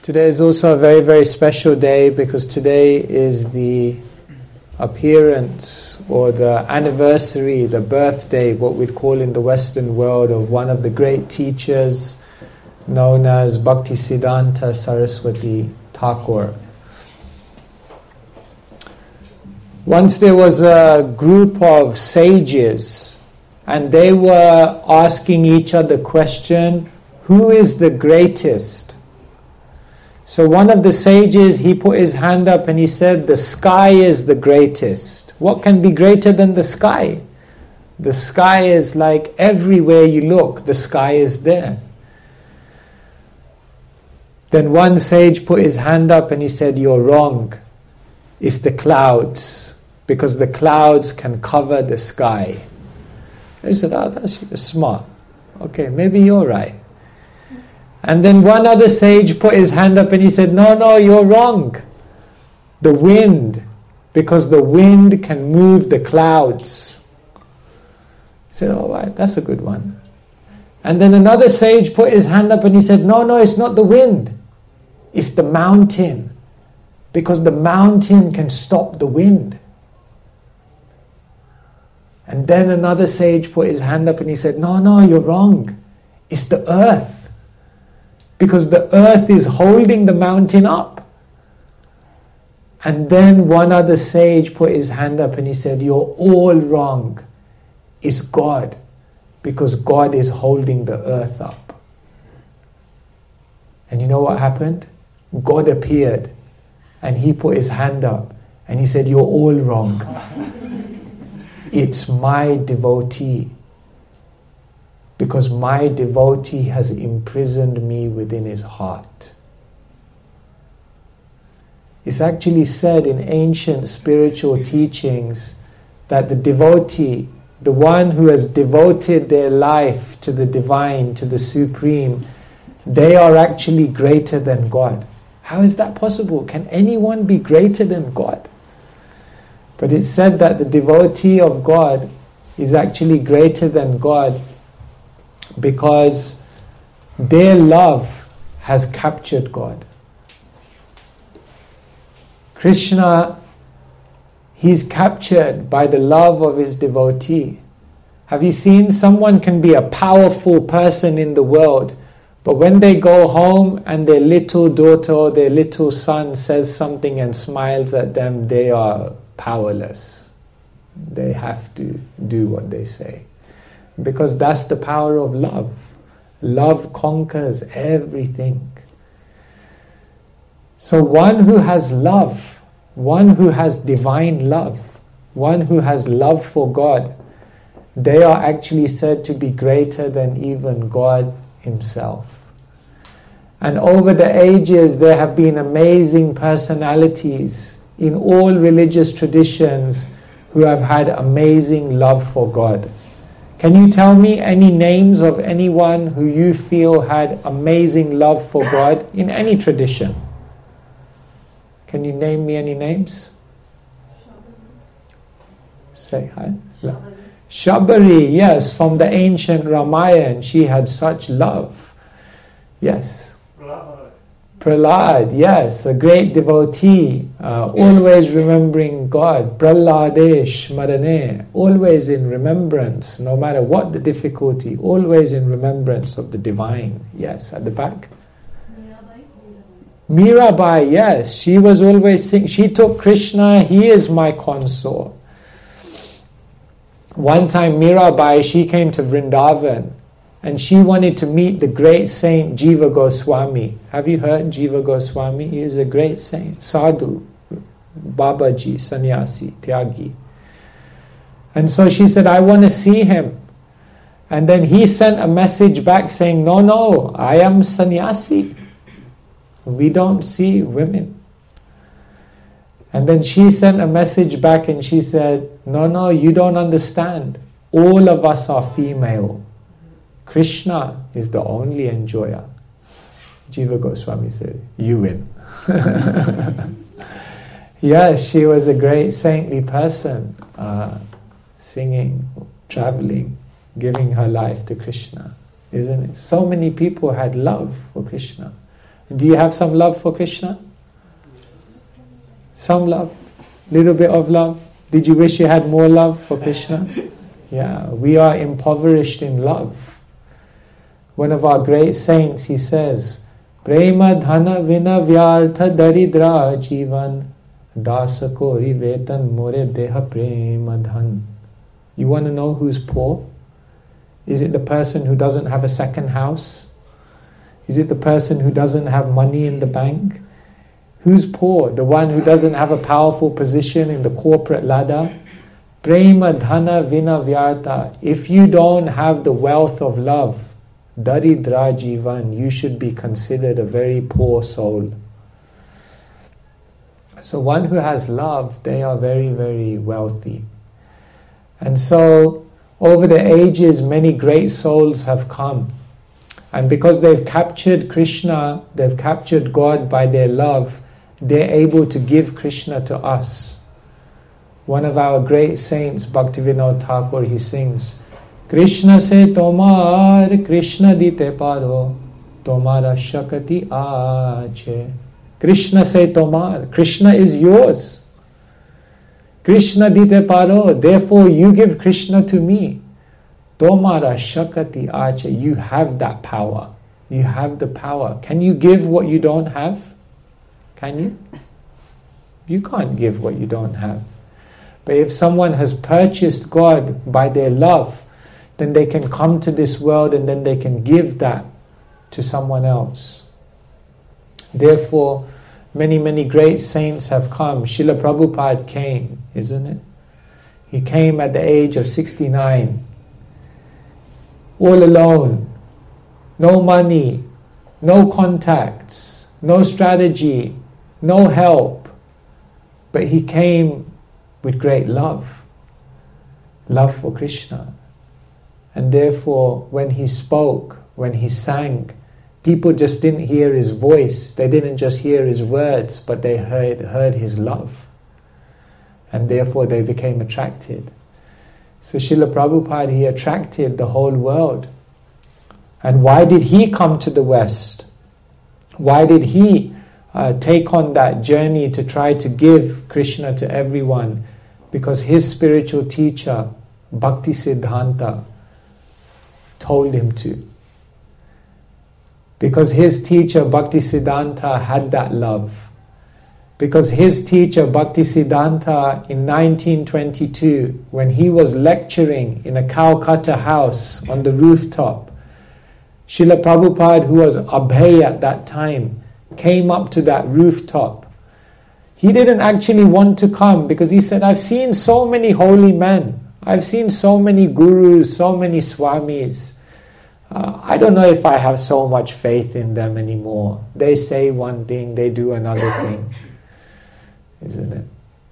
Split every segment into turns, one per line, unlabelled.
Today is also a very, very special day because today is the appearance or the anniversary, the birthday, what we'd call in the Western world, of one of the great teachers known as Bhaktisiddhanta Saraswati Thakur. Once there was a group of sages and they were asking each other the question, who is the greatest? So one of the sages, he put his hand up and he said, the sky is the greatest. What can be greater than the sky? The sky is like everywhere you look, the sky is there. Then one sage put his hand up and he said, you're wrong. It's the clouds, because the clouds can cover the sky. I said, oh, that's smart. Okay, maybe you're right. And then one other sage put his hand up and he said, no, you're wrong. The wind, because the wind can move the clouds. I said, all right, that's a good one. And then another sage put his hand up and he said, no, it's not the wind. It's the mountain, because the mountain can stop the wind. And then another sage put his hand up and he said, no, you're wrong. It's the earth. Because the earth is holding the mountain up. And then one other sage put his hand up and he said, you're all wrong. It's God. Because God is holding the earth up. And you know what happened? God appeared and he put his hand up and he said, you're all wrong. It's my devotee. Because my devotee has imprisoned me within his heart. It's actually said in ancient spiritual teachings that the devotee, the one who has devoted their life to the divine, to the supreme, they are actually greater than God. How is that possible? Can anyone be greater than God? But it's said that the devotee of God is actually greater than God because their love has captured God. Krishna, he's captured by the love of his devotee. Have you seen someone can be a powerful person in the world, but when they go home and their little daughter or their little son says something and smiles at them, they are powerless. They have to do what they say. Because that's the power of love. Love conquers everything. So one who has love, one who has divine love, one who has love for God, they are actually said to be greater than even God himself. And over the ages there have been amazing personalities in all religious traditions who have had amazing love for God. Can you tell me any names of anyone who you feel had amazing love for God in any tradition? Can you name me any names? Say hi. Shabari, yes, from the ancient Ramayana, she had such love. Yes. Prahlad, yes, a great devotee, always remembering God. Prahladesh Smarane, always in remembrance, no matter what the difficulty, always in remembrance of the divine. Yes, at the back. Mirabai, yes, she was always singing. She took Krishna, he is my consort. One time Mirabai, she came to Vrindavan and she wanted to meet the great saint Jiva Goswami. Have you heard Jiva Goswami? He is a great saint, sadhu, Babaji, sannyasi, tyagi. And so she said, I want to see him. And then he sent a message back saying, no, I am sannyasi. We don't see women. And then she sent a message back and she said, no, you don't understand. All of us are female. Krishna is the only enjoyer. Jiva Goswami said, you win. Yes, she was a great saintly person, singing, traveling, giving her life to Krishna, isn't it? So many people had love for Krishna. Do you have some love for Krishna? Some love? Little bit of love? Did you wish you had more love for Krishna? Yeah, we are impoverished in love. One of our great saints, he says, Prema dhana vina vyartha daridra jivan dasa kori vetan more deha prema dhan. You want to know who's poor? Is it the person who doesn't have a second house? Is it the person who doesn't have money in the bank? Who's poor? The one who doesn't have a powerful position in the corporate ladder? Prema dhana vina vyartha. If you don't have the wealth of love, daridra jivan, you should be considered a very poor soul. So one who has love, they are very, very wealthy. And so over the ages, many great souls have come. And because they've captured Krishna, they've captured God by their love, they're able to give Krishna to us. One of our great saints, Bhaktivinoda Thakur, he sings, Krishna se tomar, Krishna dite paro, tomara shakati aache. Krishna se tomar, Krishna is yours. Krishna dite paro, therefore you give Krishna to me. Tomara shakati aache, you have that power. You have the power. Can you give what you don't have? Can you? You can't give what you don't have. But if someone has purchased God by their love, then they can come to this world and then they can give that to someone else. Therefore, many, many great saints have come. Srila Prabhupada came, isn't it? He came at the age of 69. All alone. No money. No contacts. No strategy. No help. But he came with great love. Love for Krishna. And therefore, when he spoke, when he sang, people just didn't hear his voice. They didn't just hear his words, but they heard his love. And therefore they became attracted. So Srila Prabhupada, he attracted the whole world. And why did he come to the West? Why did he take on that journey to try to give Krishna to everyone? Because his spiritual teacher, Bhaktisiddhanta, told him to. Because his teacher Bhaktisiddhanta had that love. Because his teacher Bhaktisiddhanta in 1922, when he was lecturing in a Calcutta house on the rooftop, Srila Prabhupada, who was Abhay at that time, came up to that rooftop. He didn't actually want to come because he said, I've seen so many holy men. I've seen so many gurus, so many swamis. I don't know if I have so much faith in them anymore. They say one thing, they do another thing. Isn't it?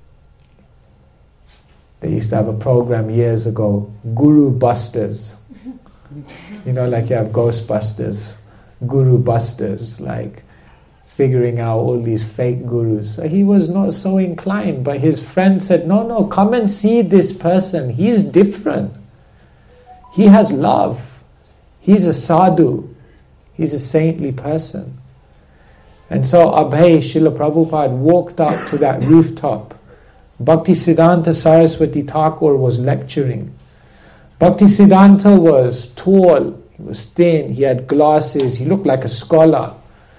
They used to have a program years ago, Guru Busters. You know, like you have Ghostbusters, Guru Busters, like figuring out all these fake gurus. So he was not so inclined, but his friend said, no, come and see this person. He's different. He has love. He's a sadhu. He's a saintly person. And so Abhay, Srila Prabhupada, walked up to that rooftop. Bhaktisiddhanta Saraswati Thakur was lecturing. Bhaktisiddhanta was tall, he was thin, he had glasses, he looked like a scholar.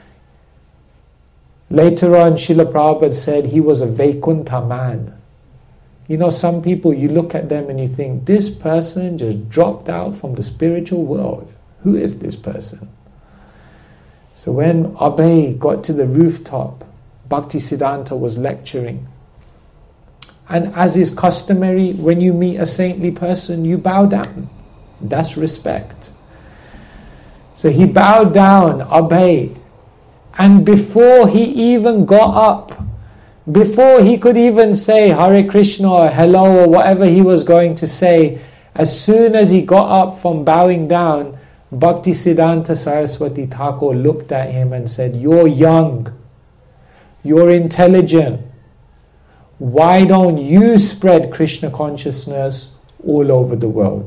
Later on, Srila Prabhupada said he was a Vaikuntha man. You know, some people, you look at them and you think, this person just dropped out from the spiritual world. Who is this person? So when Abhay got to the rooftop, Bhaktisiddhanta was lecturing. And as is customary, when you meet a saintly person, you bow down. That's respect. So he bowed down, Abhay. And before he even got up, before he could even say Hare Krishna or hello or whatever he was going to say, as soon as he got up from bowing down, Bhaktisiddhanta Saraswati Thakur looked at him and said, you're young, you're intelligent, why don't you spread Krishna consciousness all over the world?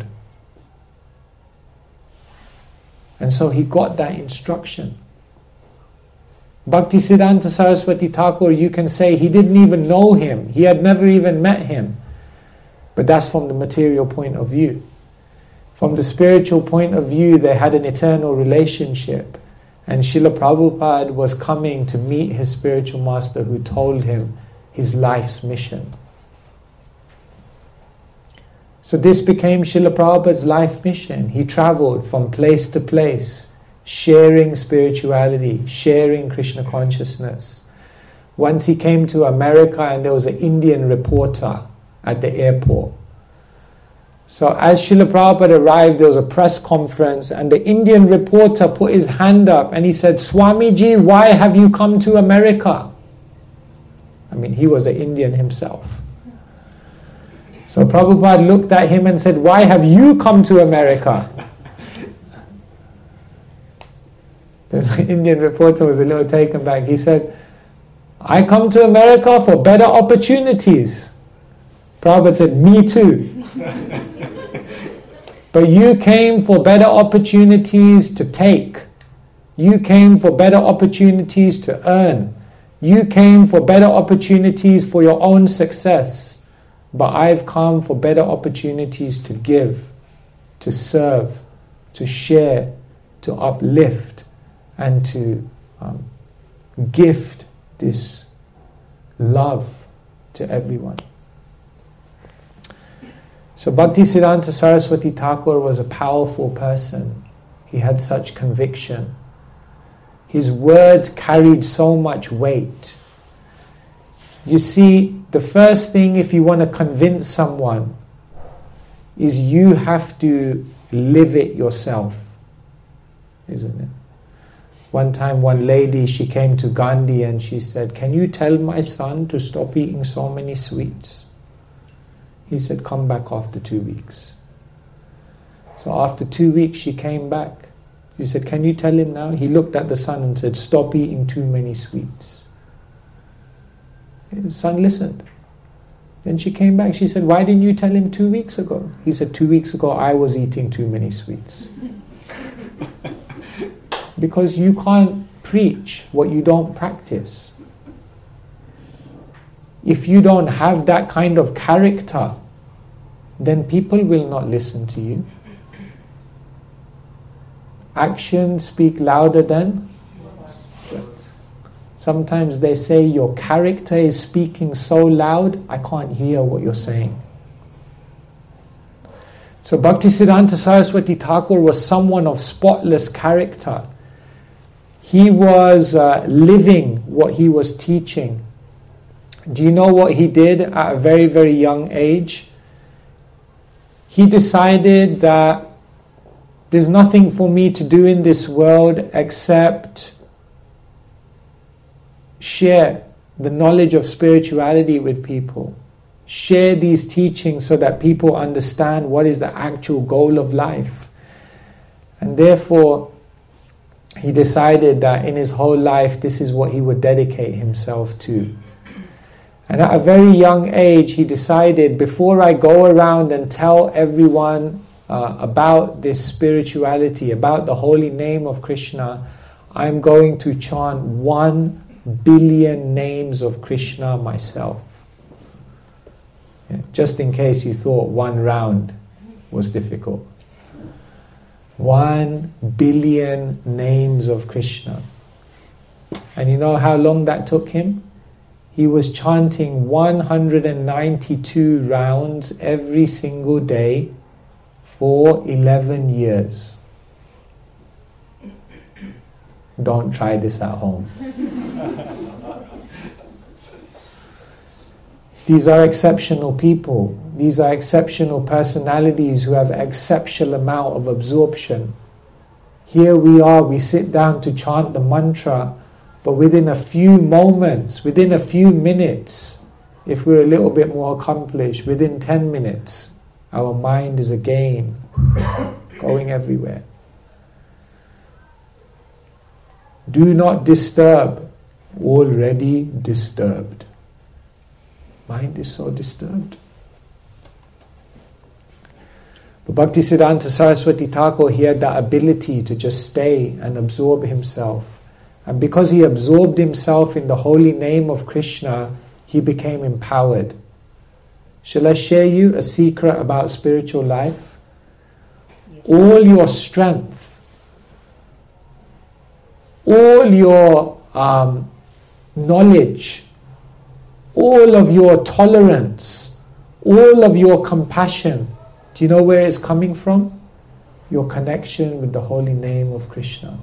And so he got that instruction. Bhaktisiddhanta Saraswati Thakur, you can say he didn't even know him. He had never even met him. But that's from the material point of view. From the spiritual point of view, they had an eternal relationship. And Srila Prabhupada was coming to meet his spiritual master who told him his life's mission. So this became Srila Prabhupada's life mission. He traveled from place to place, sharing spirituality, sharing Krishna consciousness. Once he came to America and there was an Indian reporter at the airport. So as Srila Prabhupada arrived, there was a press conference and the Indian reporter put his hand up and he said, Swamiji, why have you come to America? I mean, he was an Indian himself. So Prabhupada looked at him and said, why have you come to America? The Indian reporter was a little taken back. He said, I come to America for better opportunities. Prabhupada said, me too. But you came for better opportunities to take. You came for better opportunities to earn. You came for better opportunities for your own success. But I've come for better opportunities to give, to serve, to share, to uplift, and to gift this love to everyone. So Bhaktisiddhanta Saraswati Thakur was a powerful person. He had such conviction. His words carried so much weight. You see, the first thing if you want to convince someone is you have to live it yourself, isn't it? One time one lady, she came to Gandhi and she said, can you tell my son to stop eating so many sweets? He said, come back after 2 weeks. So after 2 weeks she came back. She said, can you tell him now? He looked at the son and said, stop eating too many sweets. The son listened. Then she came back. She said, why didn't you tell him 2 weeks ago? He said, 2 weeks ago I was eating too many sweets. Because you can't preach what you don't practice. If you don't have that kind of character, then people will not listen to you. Actions speak louder than words. Sometimes they say your character is speaking so loud, I can't hear what you're saying. So Bhaktisiddhanta Saraswati Thakur was someone of spotless character. He was living what he was teaching. Do you know what he did at a very, very young age? He decided that there's nothing for me to do in this world except share the knowledge of spirituality with people. Share these teachings so that people understand what is the actual goal of life. And therefore, he decided that in his whole life, this is what he would dedicate himself to. And at a very young age, he decided, before I go around and tell everyone about this spirituality, about the holy name of Krishna, I'm going to chant 1 billion names of Krishna myself. Yeah, just in case you thought 1 round was difficult. 1 billion names of Krishna. And you know how long that took him? He was chanting 192 rounds every single day for 11 years. Don't try this at home. These are exceptional people. These are exceptional personalities who have exceptional amount of absorption. Here we are, we sit down to chant the mantra, but within a few moments, within a few minutes, if we're a little bit more accomplished, within 10 minutes, our mind is again going everywhere. Do not disturb, already disturbed. Mind is so disturbed. But Bhaktisiddhanta Saraswati Thakur, he had that ability to just stay and absorb himself And because he absorbed himself in the holy name of Krishna, he became empowered. Shall I share you a secret about spiritual life? All your strength, all your knowledge, all of your tolerance, all of your compassion, do you know where it's coming from? Your connection with the holy name of Krishna.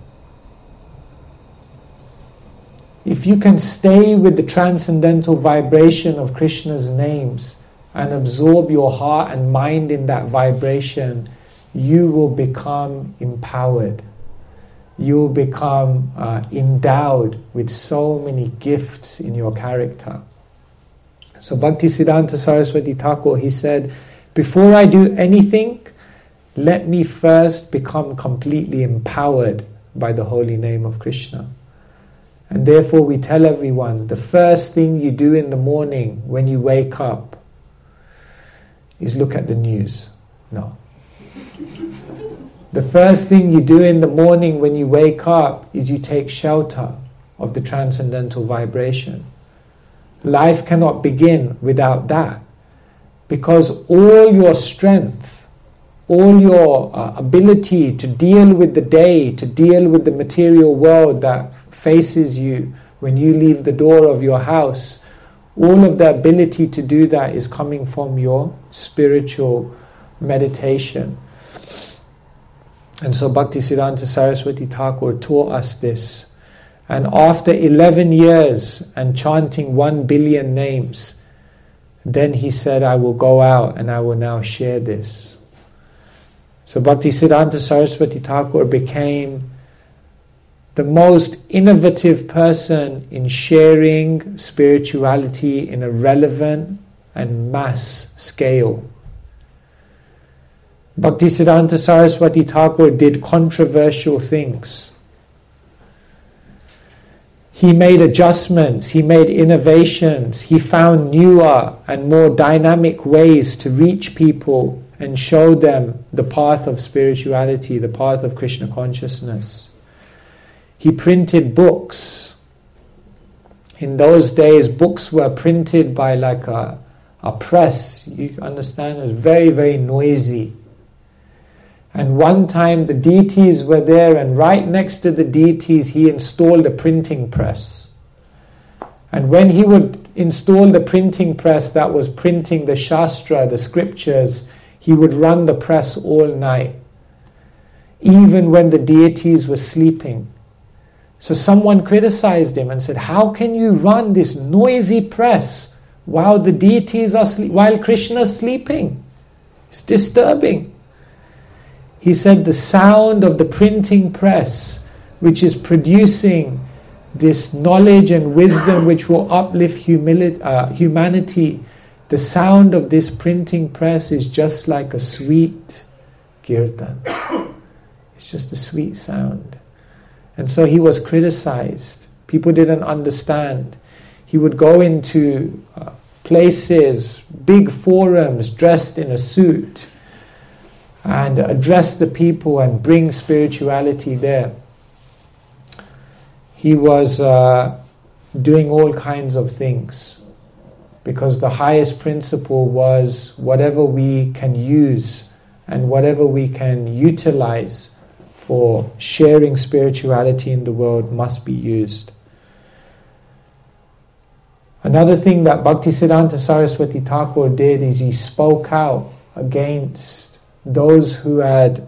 If you can stay with the transcendental vibration of Krishna's names and absorb your heart and mind in that vibration, you will become empowered. You will become endowed with so many gifts in your character. So Bhaktisiddhanta Saraswati Thakur, he said, before I do anything, let me first become completely empowered by the holy name of Krishna. And therefore we tell everyone, the first thing you do in the morning when you wake up is look at the news. No. The first thing you do in the morning when you wake up is you take shelter of the transcendental vibration. Life cannot begin without that, because all your strength, all your ability to deal with the day, to deal with the material world that faces you when you leave the door of your house, all of the ability to do that is coming from your spiritual meditation. And so Bhaktisiddhanta Saraswati Thakur taught us this. And after 11 years and chanting 1 billion names, then he said, I will go out and I will now share this. So Bhaktisiddhanta Saraswati Thakur became the most innovative person in sharing spirituality in a relevant and mass scale. Bhaktisiddhanta Saraswati Thakur did controversial things. He made adjustments, he made innovations, he found newer and more dynamic ways to reach people and show them the path of spirituality, the path of Krishna consciousness. He printed books. In those days, books were printed by like a press. You understand? It was very, very noisy. And one time the deities were there, and right next to the deities he installed a printing press. And when he would install the printing press that was printing the Shastra, the scriptures, he would run the press all night, even when the deities were sleeping. So someone criticized him and said, how can you run this noisy press while the deities are while Krishna is sleeping? It's disturbing. He said the sound of the printing press, which is producing this knowledge and wisdom which will uplift humanity, the sound of this printing press is just like a sweet kirtan. It's just a sweet sound. And so he was criticized. People didn't understand. He would go into places, big forums, dressed in a suit, and address the people and bring spirituality there. He was doing all kinds of things, because the highest principle was whatever we can use and whatever we can utilize for sharing spirituality in the world must be used. Another thing that Bhaktisiddhanta Saraswati Thakur did is he spoke out against those who had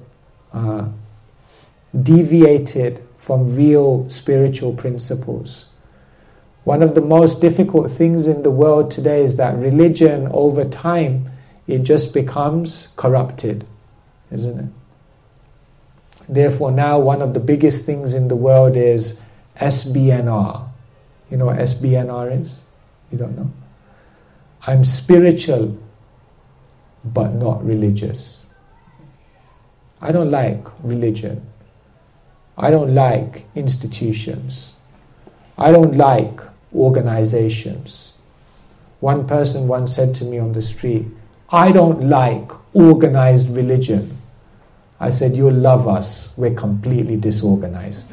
deviated from real spiritual principles. One of the most difficult things in the world today is that religion, over time, it just becomes corrupted, isn't it? Therefore, now one of the biggest things in the world is SBNR. You know what SBNR is? You don't know? I'm spiritual, but not religious. I don't like religion. I don't like institutions. I don't like organizations. One person once said to me on the street, I don't like organized religion. I said, you'll love us. We're completely disorganized.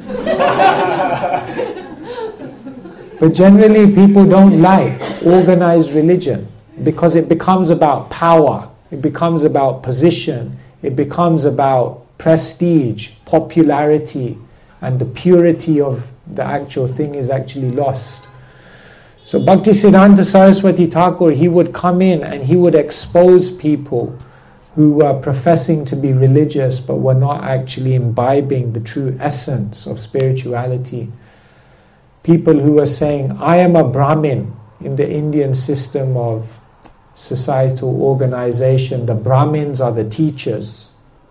But generally people don't like organized religion because it becomes about power. It becomes about position. It becomes about prestige, popularity, and the purity of the actual thing is actually lost. So Bhaktisiddhanta Saraswati Thakur, he would come in and he would expose people who were professing to be religious but were not actually imbibing the true essence of spirituality. People who were saying, I am a Brahmin. In the Indian system of societal organization, the Brahmins are the teachers.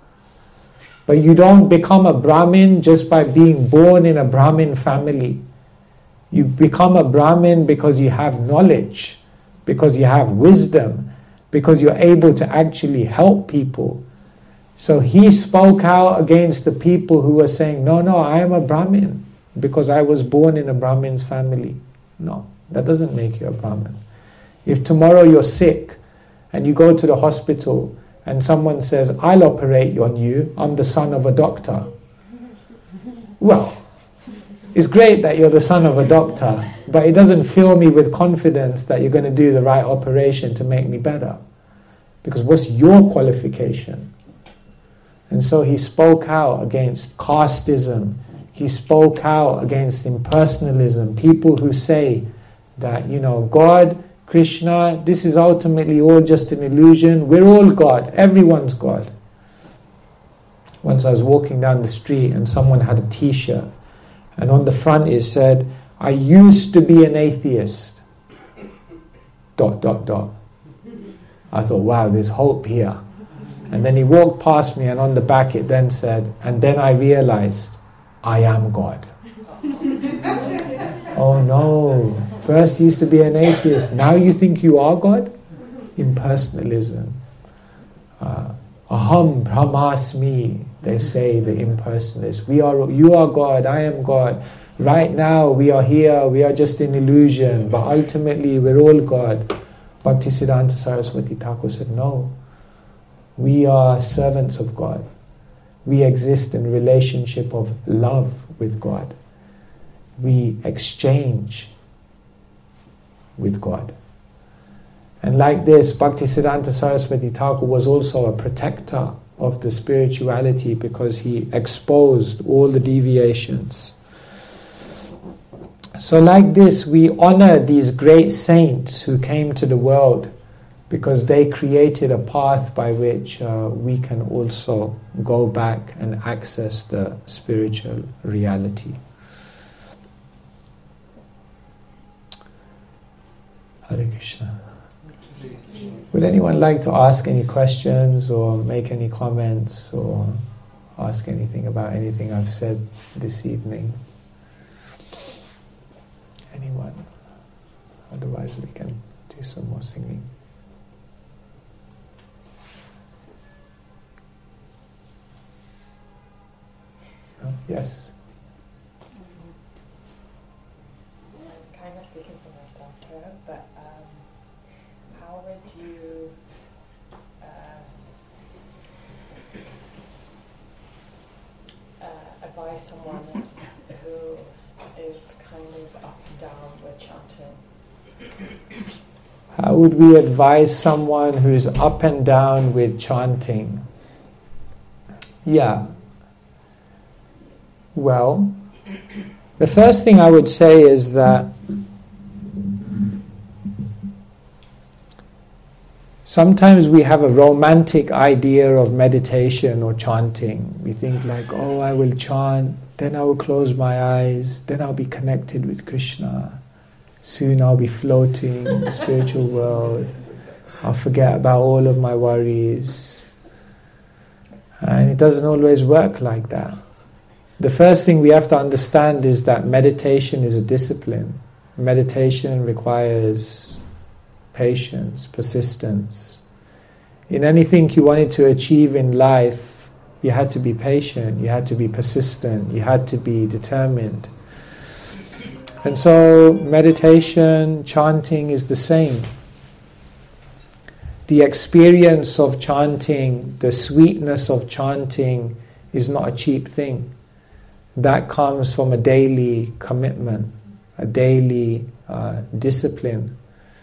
But you don't become a Brahmin just by being born in a Brahmin family. You become a Brahmin because you have knowledge, because you have wisdom, because you're able to actually help people. So he spoke out against the people who were saying, no, I am a Brahmin because I was born in a Brahmin's family. No, that doesn't make you a Brahmin. If tomorrow you're sick and you go to the hospital and someone says, I'll operate on you, I'm the son of a doctor. Well, it's great that you're the son of a doctor, but it doesn't fill me with confidence that you're going to do the right operation to make me better. Because what's your qualification? And so he spoke out against casteism. He spoke out against impersonalism. People who say that, God, Krishna, this is ultimately all just an illusion. We're all God. Everyone's God. Once I was walking down the street and someone had a t-shirt. And on the front it said, I used to be an atheist. ... I thought, wow, there's hope here. And then he walked past me and on the back it then said, and then I realized, I am God. Oh no, first you used to be an atheist, now you think you are God? Impersonalism. Aham Brahmasmi, they say, the impersonalists. You are God, I am God. Right now we are here, we are just an illusion, but ultimately we're all God. Bhaktisiddhanta Saraswati Thakur said, no, we are servants of God. We exist in relationship of love with God. We exchange with God. And like this, Bhaktisiddhanta Saraswati Thakur was also a protector of the spirituality because he exposed all the deviations. So like this, we honor these great saints who came to the world because they created a path by which we can also go back and access the spiritual reality. Hare Krishna. Would anyone like to ask any questions or make any comments or ask anything about anything I've said this evening? Anyone? Otherwise we can do some more singing. No? Yes?
Kind of speaking for myself here, but how would you advise someone who is kind of up and down with chanting?
How would we advise someone who's up and down with chanting? Yeah. Well, the first thing I would say is that sometimes we have a romantic idea of meditation or chanting. We think like, oh, I will chant, then I will close my eyes, then I'll be connected with Krishna. Soon I'll be floating in the spiritual world. I'll forget about all of my worries. And it doesn't always work like that. The first thing we have to understand is that meditation is a discipline. Meditation requires patience, persistence. In anything you wanted to achieve in life, you had to be patient, you had to be persistent, you had to be determined. And so meditation, chanting is the same. the experience of chanting, the sweetness of chanting is not a cheap thing. That comes from a daily commitment, a daily discipline.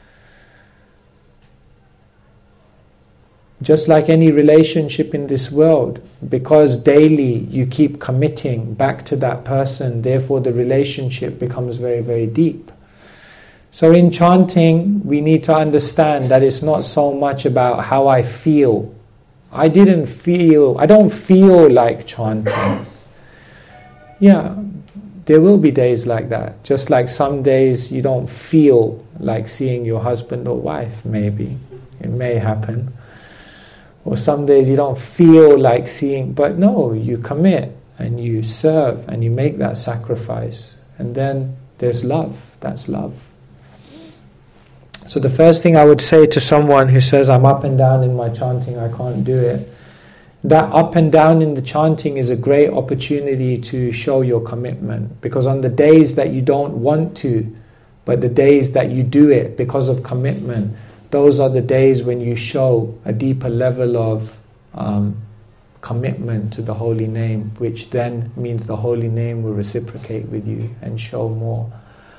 Just like any relationship in this world, because daily you keep committing back to that person, therefore the relationship becomes very, very deep. So in chanting, we need to understand that it's not so much about how I feel. I don't feel like chanting. Yeah, there will be days like that. Just like some days you don't feel like seeing your husband or wife, maybe. It may happen. Or some days you don't feel like seeing, but no, you commit and you serve and you make that sacrifice. And then there's love. That's love. So the first thing I would say to someone who says, I'm up and down in my chanting, I can't do it. That up and down in the chanting is a great opportunity to show your commitment. Because on the days that you don't want to, but the days that you do it because of commitment, those are the days when you show a deeper level of commitment to the holy name, which then means the holy name will reciprocate with you and show more.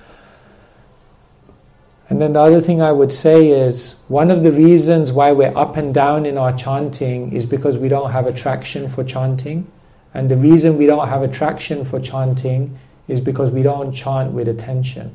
And then the other thing I would say is, one of the reasons why we're up and down in our chanting is because we don't have attraction for chanting. And the reason we don't have attraction for chanting is because we don't chant with attention.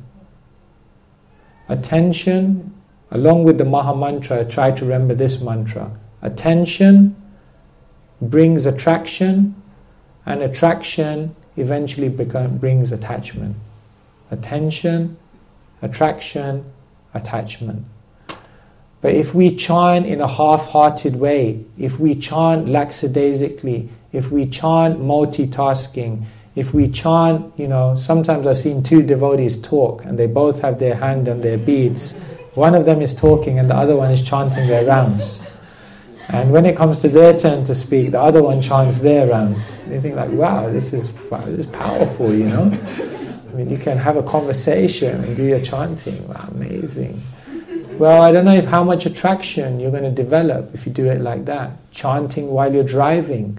Attention, along with the Maha Mantra, try to remember this mantra. Attention brings attraction, and attraction eventually brings attachment. Attention, attraction, attachment. But if we chant in a half-hearted way, if we chant lackadaisically, if we chant multitasking, if we chant, sometimes I've seen two devotees talk and they both have their hand on their beads. One of them is talking and the other one is chanting their rounds. And when it comes to their turn to speak, the other one chants their rounds. You think like, wow, this is powerful, I mean, you can have a conversation and do your chanting. Wow, amazing. Well, I don't know how much attraction you're going to develop if you do it like that. Chanting while you're driving.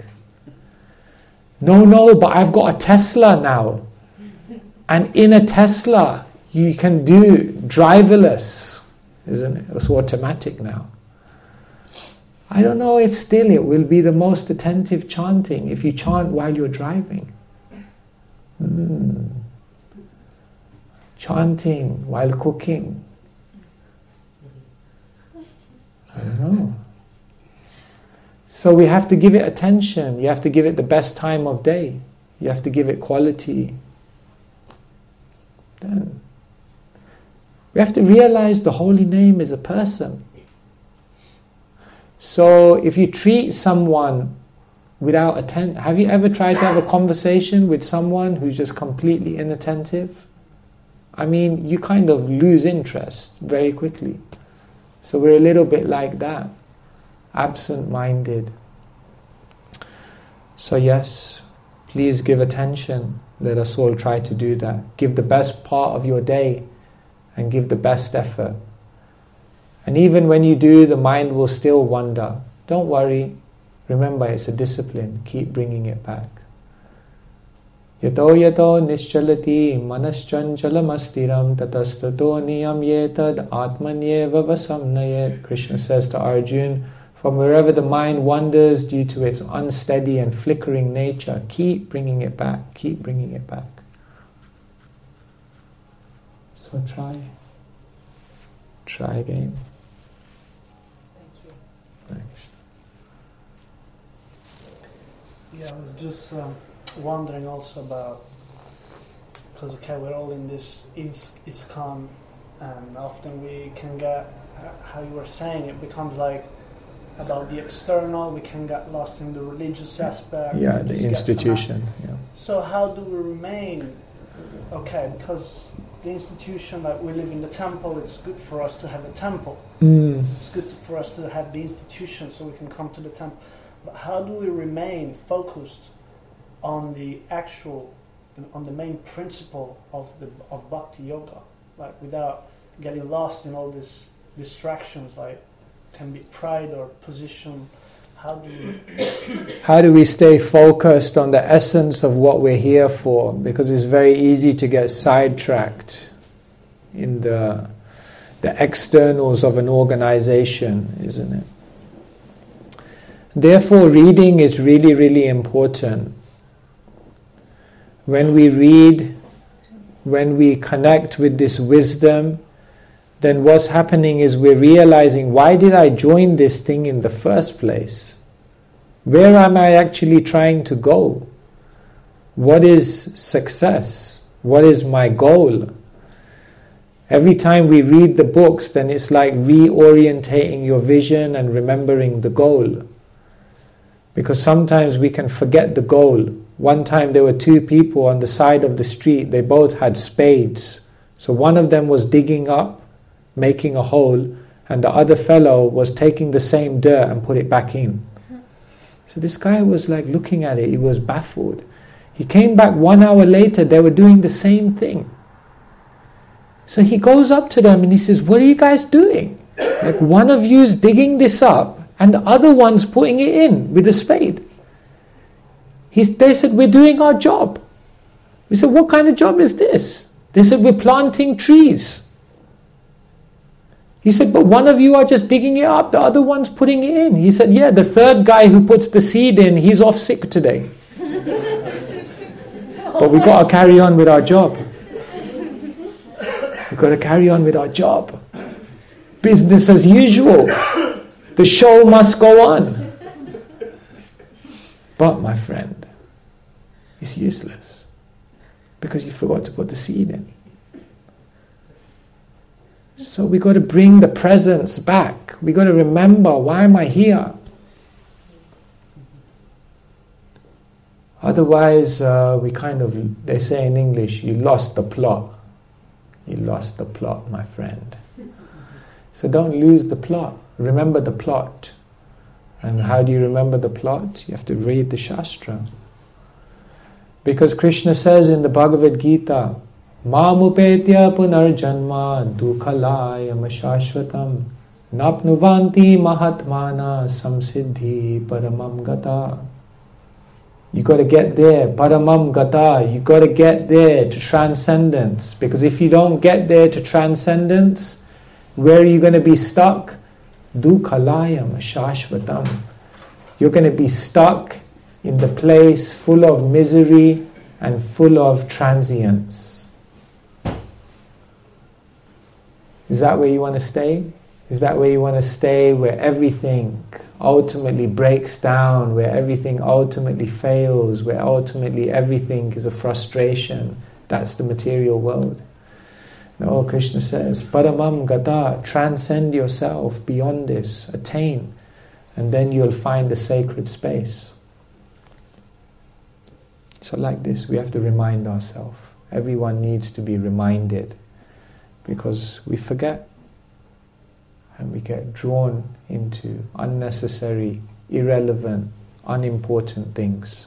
No, but I've got a Tesla now. And in a Tesla, you can do driverless, isn't it? It's automatic now. I don't know if still it will be the most attentive chanting if you chant while you're driving. Chanting while cooking. I don't know. So we have to give it attention. You have to give it the best time of day. You have to give it quality. Then we have to realize the holy name is a person. So if you treat someone without attention, have you ever tried to have a conversation with someone who's just completely inattentive? I mean, you kind of lose interest very quickly. So we're a little bit like that, absent-minded. So yes, please give attention. Let us all try to do that. Give the best part of your day and give the best effort. And even when you do, the mind will still wander. Don't worry. Remember, it's a discipline. Keep bringing it back. Yato yato nischalati manaschanchalamasstiram tatastato niyam yetad atmanyeva vasamnayet. Krishna says to Arjuna, from wherever the mind wanders due to its unsteady and flickering nature, keep bringing it back. Keep bringing it back. So try. Try again.
Thank you.
Thanks.
Yeah, I was just wondering also about, because we're all in this ISKCON, and often we can get, how you were saying, it becomes like about the external, we can get lost in the religious aspect.
Yeah, the institution. Yeah.
So how do we remain, because the institution, like we live in the temple, it's good for us to have a temple. It's good for us to have the institution so we can come to the temple. But how do we remain focused on the actual, on the main principle of Bhakti Yoga, like without getting lost in all these distractions, like can be pride or position. How
do we stay focused on the essence of what we're here for? Because it's very easy to get sidetracked in the externals of an organization, isn't it? Therefore, reading is really, really important. When we read, when we connect with this wisdom, then what's happening is we're realizing, why did I join this thing in the first place? Where am I actually trying to go? What is success? What is my goal? Every time we read the books, then it's like reorientating your vision and remembering the goal. Because sometimes we can forget the goal. One time there were two people on the side of the street, they both had spades. So one of them was digging up, making a hole, and the other fellow was taking the same dirt and put it back in. So this guy was like looking at it, he was baffled. He came back 1 hour later, they were doing the same thing. So he goes up to them and he says, what are you guys doing? Like, one of you's digging this up and the other one's putting it in with a spade. They said, we're doing our job. We said, what kind of job is this? They said, we're planting trees. He said, but one of you are just digging it up, the other one's putting it in. He said, yeah, the third guy who puts the seed in, he's off sick today. But we've got to carry on with our job. We've got to carry on with our job. Business as usual. The show must go on. But my friend, it's useless. Because you forgot to put the seed in. So we got to bring the presence back. We got to remember, why am I here? Otherwise, they say in English, you lost the plot. You lost the plot, my friend. So don't lose the plot. Remember the plot. And how do you remember the plot? You have to read the Shastra. Because Krishna says in the Bhagavad Gita, Mamupetya punarjanma dukhalayam shashvatam napnuvanti mahatmana samsiddhi paramam gata. You got to get there, paramam gata. You got to get there to transcendence. Because if you don't get there to transcendence, where are you going to be stuck? Dukhalayam shashvatam. You're going to be stuck in the place full of misery and full of transience. Is that where you want to stay? Is that where you want to stay, where everything ultimately breaks down, where everything ultimately fails, where ultimately everything is a frustration? That's the material world. No, Krishna says, Paramam Gata, transcend yourself beyond this, attain, and then you'll find the sacred space. So like this, we have to remind ourselves. Everyone needs to be reminded, because we forget and we get drawn into unnecessary, irrelevant, unimportant things.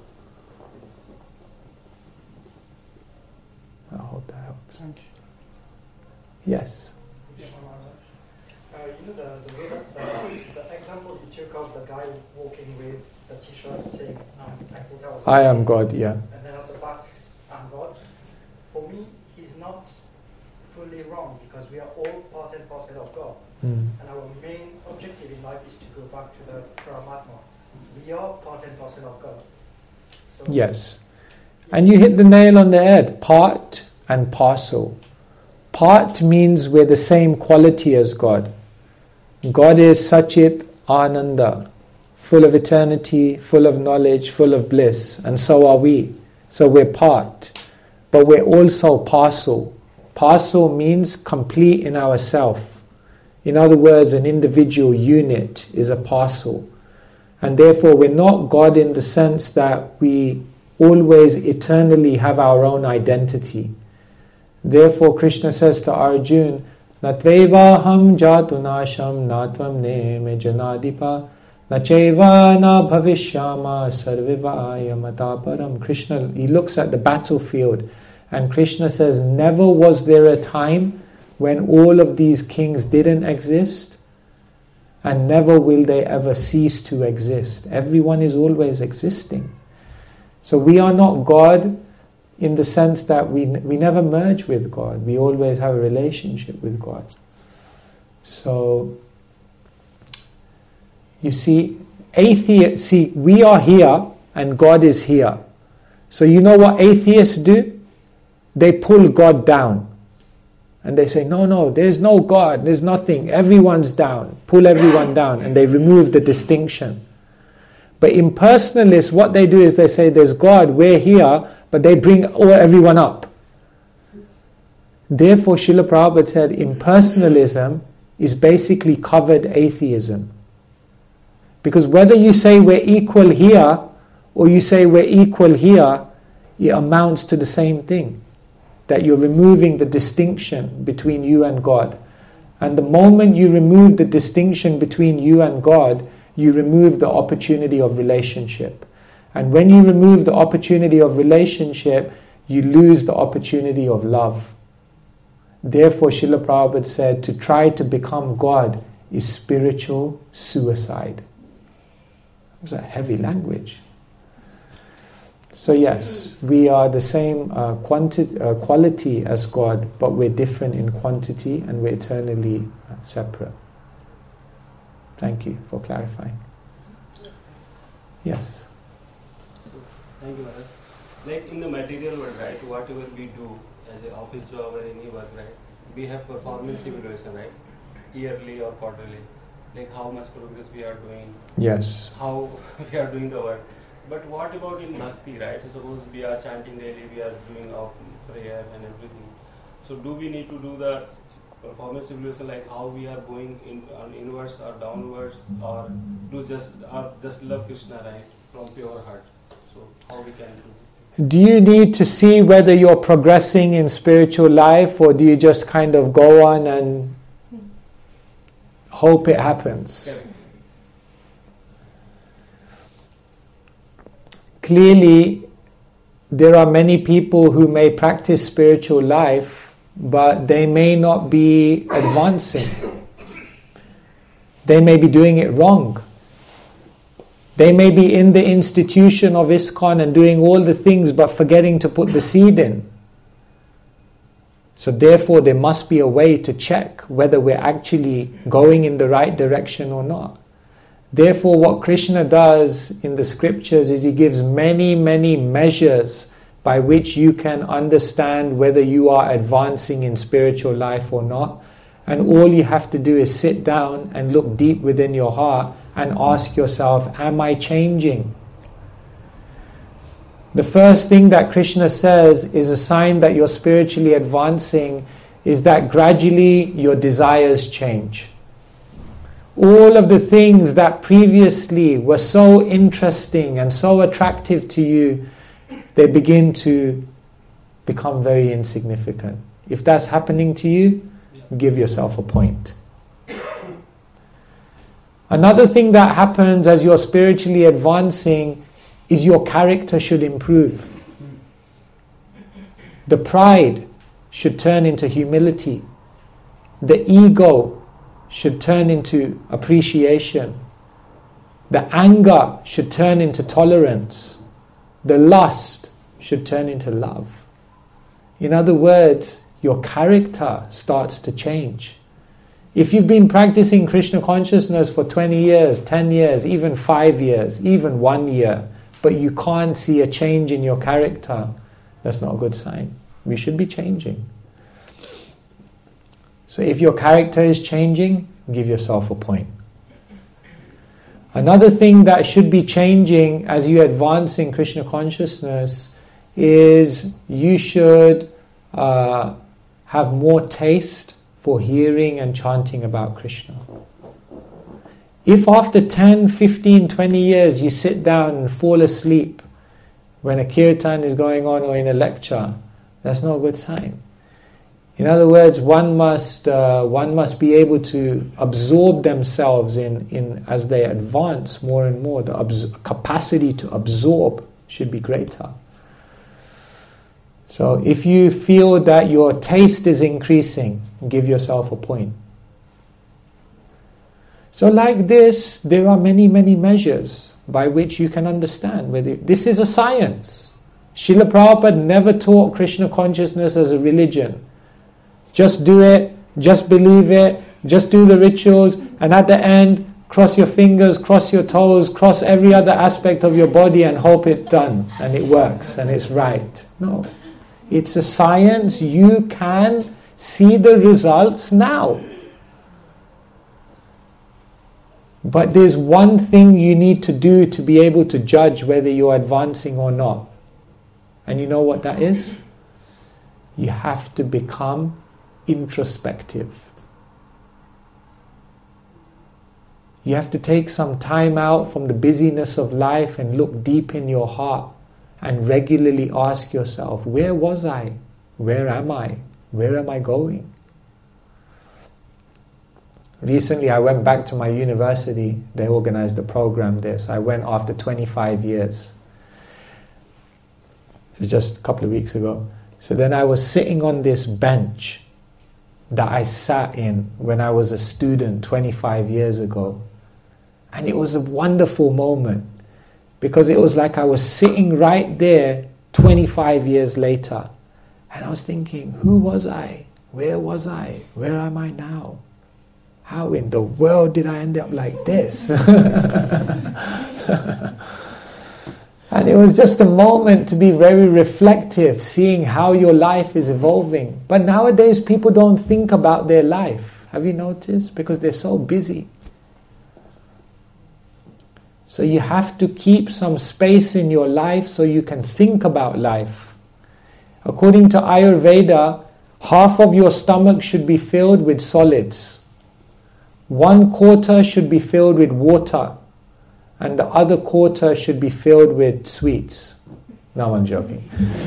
I hope that helps.
Thank you.
Yes.
You know the example you took of the guy walking with the t-shirt saying,
I am God, yeah.
And then at the back, I'm God. For me, he's not fully wrong, because we are all part and parcel of God. And our main objective in life is to go back to the Paramatma. We are part and parcel of God. So
yes. And you hit the nail on the head. Part and parcel. Part means we're the same quality as God. God is Satchit Ananda, full of eternity, full of knowledge, full of bliss, and so are we. So we're part, but we're also parcel. Parcel means complete in ourself. In other words, an individual unit is a parcel. And therefore we're not God in the sense that we always eternally have our own identity. Therefore Krishna says to Arjuna, Natvevaham jatunasham natvam ne me janadipa nacheva na bhavishyama sarvivaya mataparam. Krishna, he looks at the battlefield and Krishna says, never was there a time when all of these kings didn't exist, and never will they ever cease to exist. Everyone is always existing. So we are not God in the sense that we never merge with God. We always have a relationship with God. So, you see, we are here and God is here. So you know what atheists do? They pull God down. And they say, no, there's no God, there's nothing, everyone's down. Pull everyone down, and they remove the distinction. But impersonalists, what they do is they say, there's God, we're here, but they bring everyone up. Therefore, Srila Prabhupada said, impersonalism is basically covered atheism. Because whether you say we're equal here, or you say we're equal here, it amounts to the same thing. That you're removing the distinction between you and God. And the moment you remove the distinction between you and God, you remove the opportunity of relationship. And when you remove the opportunity of relationship, you lose the opportunity of love. Therefore, Srila Prabhupada said, to try to become God is spiritual suicide. It was a heavy language. So yes, we are the same quality as God, but we're different in quantity and we're eternally separate. Thank you for clarifying. Yes?
Thank you, Maharaj. Like in the material world, right, whatever we do as an office job or any work, right, we have performance evaluation, right, yearly or quarterly, like how much progress we are doing.
Yes.
How we are doing the work. But what about in Bhakti, right? So suppose we are chanting daily, we are doing our prayer and everything. So do we need to do the performance evaluation, like how we are going inwards or downwards, or just love Krishna, right, from pure heart? So how we can do this thing?
Do you need to see whether you're progressing in spiritual life, or do you just kind of go on and hope it happens?
Correct.
Clearly, there are many people who may practice spiritual life, but they may not be advancing. They may be doing it wrong. They may be in the institution of ISKCON and doing all the things, but forgetting to put the seed in. So therefore, there must be a way to check whether we're actually going in the right direction or not. Therefore, what Krishna does in the scriptures is he gives many, many measures by which you can understand whether you are advancing in spiritual life or not. And all you have to do is sit down and look deep within your heart and ask yourself, am I changing? The first thing that Krishna says is a sign that you're spiritually advancing is that gradually your desires change. All of the things that previously were so interesting and so attractive to you, they begin to become very insignificant. If that's happening to you, give yourself a point. Another thing that happens as you're spiritually advancing is your character should improve. The pride should turn into humility. The ego should turn into appreciation. The anger should turn into tolerance. The lust should turn into love. In other words, your character starts to change. If you've been practicing Krishna consciousness for 20 years, 10 years, even 5 years, even 1 year, but you can't see a change in your character, that's not a good sign. We should be changing. So if your character is changing, give yourself a point. Another thing that should be changing as you advance in Krishna consciousness is you should have more taste for hearing and chanting about Krishna. If after 10, 15, 20 years you sit down and fall asleep when a kirtan is going on or in a lecture, that's not a good sign. In other words, one must be able to absorb themselves in as they advance more and more. The capacity to absorb should be greater. So if you feel that your taste is increasing, give yourself a point. So like this, there are many, many measures by which you can understand whether this is a science. Srila Prabhupada never taught Krishna consciousness as a religion. Just do it, just believe it, just do the rituals, and at the end, cross your fingers, cross your toes, cross every other aspect of your body and hope it's done and it works and it's right. No. It's a science. You can see the results now. But there's one thing you need to do to be able to judge whether you're advancing or not. And you know what that is? You have to become introspective. You have to take some time out from the busyness of life and look deep in your heart and regularly ask yourself, where was I? Where am I? Where am I going? Recently I went back to my university. They organized a program there. So I went after 25 years. It was just a couple of weeks ago. So then I was sitting on this bench that I sat in when I was a student 25 years ago. And it was a wonderful moment because it was like I was sitting right there 25 years later. And I was thinking, who was I? Where was I? Where am I now? How in the world did I end up like this? And it was just a moment to be very reflective, seeing how your life is evolving. But nowadays people don't think about their life. Have you noticed? Because they're so busy. So you have to keep some space in your life so you can think about life. According to Ayurveda, half of your stomach should be filled with solids. 1/4 should be filled with water. And the other 1/4 should be filled with sweets. No, I'm joking.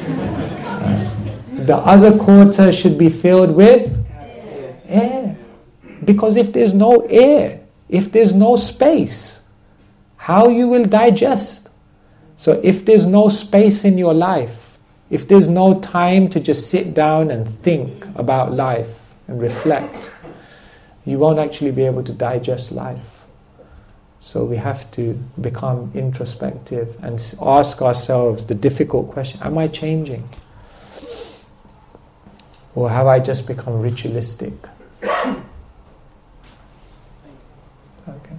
The other 1/4 should be filled with air. Because if there's no air, if there's no space, how you will digest? So if there's no space in your life, if there's no time to just sit down and think about life and reflect, you won't actually be able to digest life. So we have to become introspective and ask ourselves the difficult question, am I changing? Or have I just become ritualistic? Okay.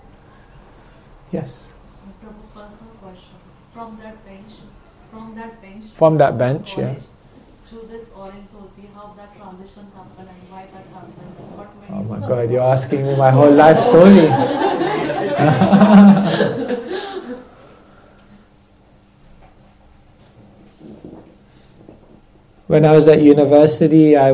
Yes?
Personal question. From that bench,
yeah.
To this orange dhoti, how that transition happened and why that happened? What made
Oh my God, you're asking me my whole life story. When I was at university, I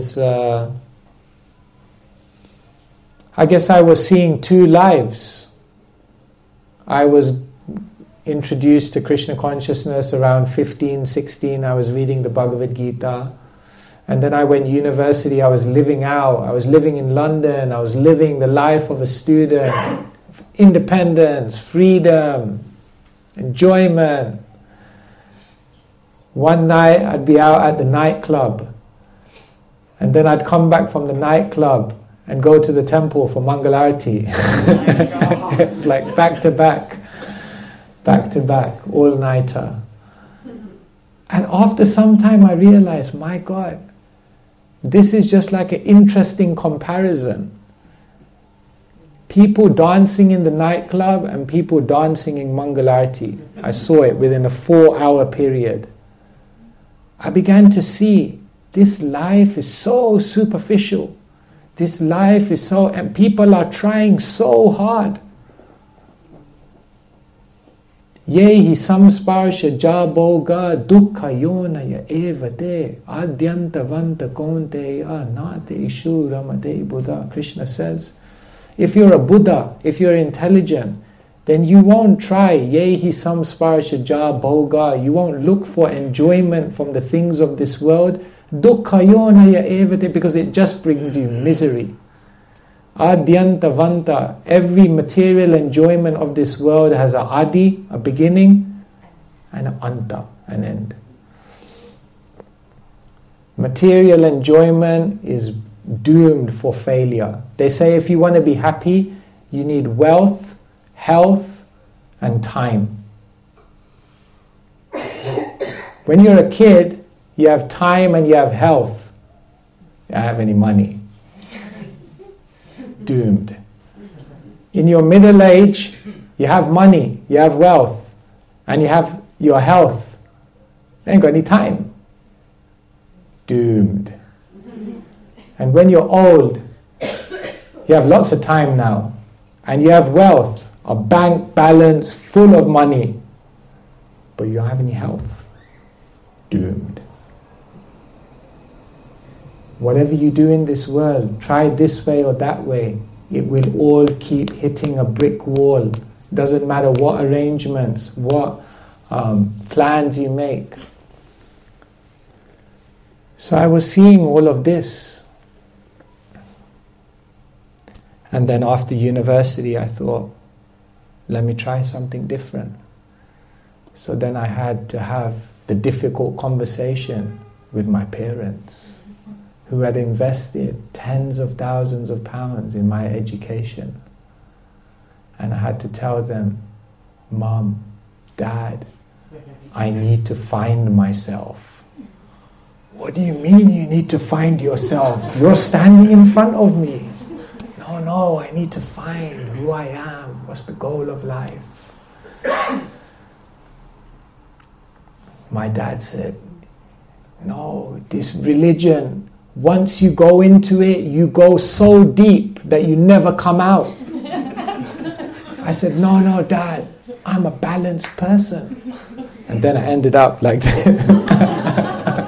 guess I was seeing two lives. I was introduced to Krishna consciousness around 15, 16. I was reading the Bhagavad Gita. And then I went to university. I was living out. I was living in London. I was living the life of a student. Independence, freedom, enjoyment. One night I'd be out at the nightclub. And then I'd come back from the nightclub and go to the temple for Mangalarti. It's like back to back, all-nighter. And after some time I realized, my God, this is just like an interesting comparison. People dancing in the nightclub and people dancing in Mangalarti. I saw it within a 4-hour period. I began to see this life is so superficial. This life is so, and people are trying so hard. Yehi samsparsha jaboga dukkha yonaya evate adyantavanta konteya nate ishu ramate Buddha. Krishna says, if you're a Buddha, if you're intelligent, then you won't try yehi samsparsha jaboga. You won't look for enjoyment from the things of this world. Dukkha yonaya evate, because it just brings you misery. Adyantavanta, every material enjoyment of this world has a adi, a beginning, and an anta, an end. Material enjoyment is doomed for failure. They say if you want to be happy, You need wealth, health, and time. When you're a kid, you have time and you have health. You don't have any money. Doomed. In your middle age, you have money, you have wealth, and you have your health. You ain't got any time. Doomed. And when you're old, you have lots of time now, and you have wealth, a bank balance full of money, but you don't have any health. Doomed. Whatever you do in this world, try it this way or that way, it will all keep hitting a brick wall. Doesn't matter what arrangements, what plans you make. So I was seeing all of this. And then after university I thought, let me try something different. So then I had to have the difficult conversation with my parents, who had invested tens of thousands of pounds in my education. And I had to tell them, Mom, Dad, I need to find myself. What do you mean you need to find yourself? You're standing in front of me. No, I need to find who I am. What's the goal of life? My dad said, no, this religion, once you go into it, you go so deep that you never come out. I said, no, Dad, I'm a balanced person. And then I ended up like that.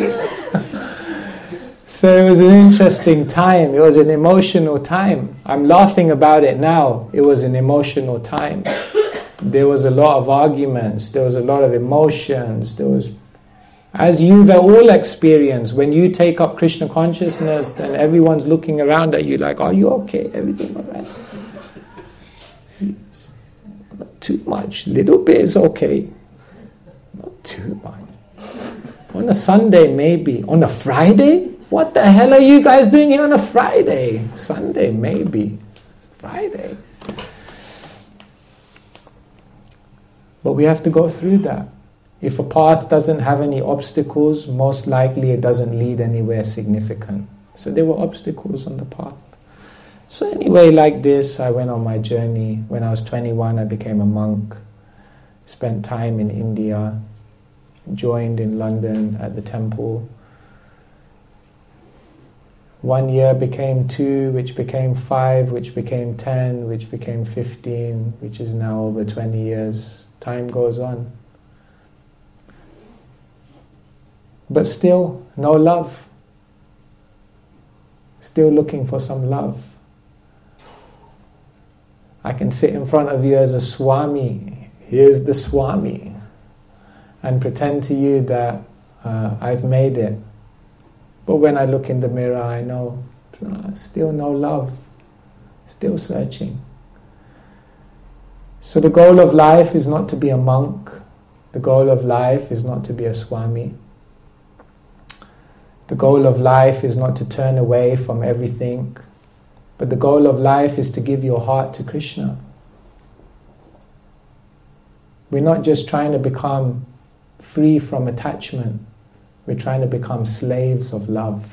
So it was an interesting time. It was an emotional time. I'm laughing about it now. It was an emotional time. There was a lot of arguments. There was a lot of emotions. There was, as you've all experienced, when you take up Krishna consciousness, then everyone's looking around at you like, are you okay? Everything all right? Not too much. Little bit is okay. Not too much. On a Sunday, maybe. On a Friday? What the hell are you guys doing here on a Friday? Sunday, maybe. It's Friday. But we have to go through that. If a path doesn't have any obstacles, most likely it doesn't lead anywhere significant. So there were obstacles on the path. So anyway, like this, I went on my journey. When I was 21, I became a monk. Spent time in India. Joined in London at the temple. 1 year became 2, which became 5, which became 10, which became 15, which is now over 20 years. Time goes on. But still, no love. Still looking for some love. I can sit in front of you as a Swami. Here's the Swami. And pretend to you that I've made it. But when I look in the mirror, I know still no love. Still searching. So the goal of life is not to be a monk. The goal of life is not to be a Swami. The goal of life is not to turn away from everything. But the goal of life is to give your heart to Krishna. We're not just trying to become free from attachment. We're trying to become slaves of love.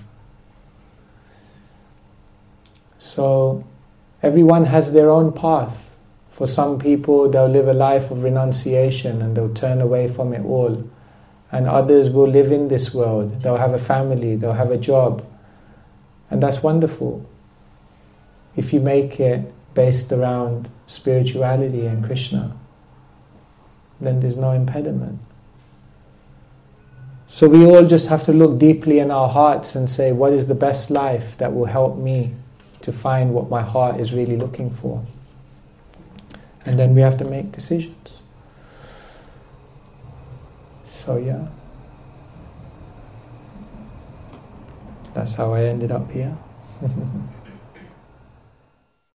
So everyone has their own path. For some people, they'll live a life of renunciation and they'll turn away from it all. And others will live in this world. They'll have a family, they'll have a job. And that's wonderful. If you make it based around spirituality and Krishna, then there's no impediment. So we all just have to look deeply in our hearts and say, what is the best life that will help me to find what my heart is really looking for? And then we have to make decisions. So yeah, that's how I ended up here.